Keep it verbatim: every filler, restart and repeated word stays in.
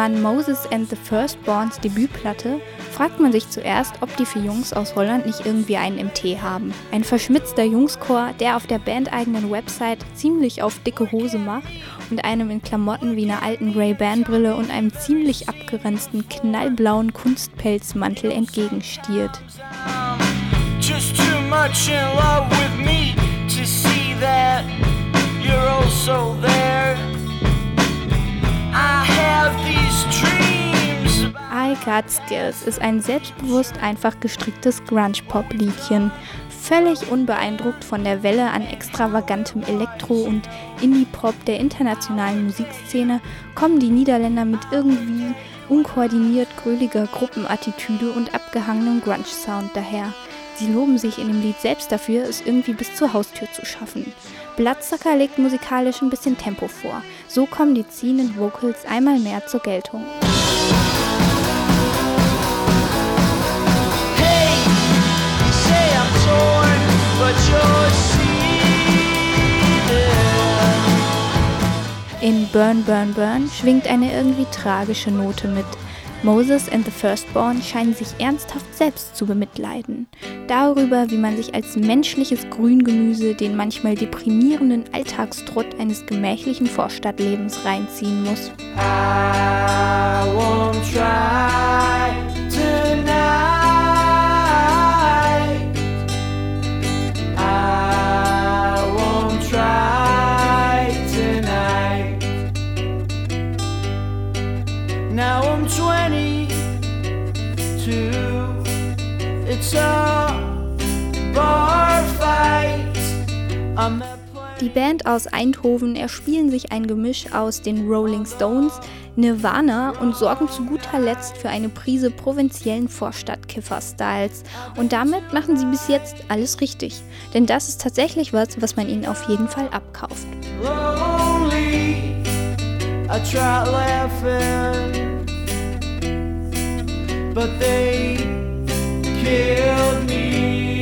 man Moses and the Firstborns Debütplatte, fragt man sich zuerst, ob die vier Jungs aus Holland nicht irgendwie einen im Tee haben. Ein verschmitzter Jungschor, der auf der bandeigenen Website ziemlich auf dicke Hose macht und einem in Klamotten wie einer alten Ray-Ban-Brille und einem ziemlich abgeranzten knallblauen Kunstpelzmantel entgegenstiert. Just too much in love with me to see that you're also there. I have these dreams. I Got Skills ist ein selbstbewusst einfach gestricktes Grunge-Pop-Liedchen. Völlig unbeeindruckt von der Welle an extravagantem Elektro- und Indie-Pop der internationalen Musikszene kommen die Niederländer mit irgendwie unkoordiniert gröliger Gruppenattitüde und abgehangenem Grunge-Sound daher. Sie loben sich in dem Lied selbst dafür, es irgendwie bis zur Haustür zu schaffen. Bloodsucker legt musikalisch ein bisschen Tempo vor. So kommen die ziehenden Vocals einmal mehr zur Geltung. Hey, you say I'm torn, but you're seething. In Burn, Burn, Burn schwingt eine irgendwie tragische Note mit. Moses and the Firstborn scheinen sich ernsthaft selbst zu bemitleiden. Darüber, wie man sich als menschliches Grüngemüse den manchmal deprimierenden Alltagstrott eines gemächlichen Vorstadtlebens reinziehen muss. I won't try tonight. I won't try tonight. Now I'm twenty-two. It's a bar fight. I'm Die Band aus Eindhoven erspielen sich ein Gemisch aus den Rolling Stones, Nirvana und sorgen zu guter Letzt für eine Prise provinziellen Vorstadt-Kiffer-Styles. Und damit machen sie bis jetzt alles richtig. Denn das ist tatsächlich was, was man ihnen auf jeden Fall abkauft. lonely. I try laughing, but they killed me.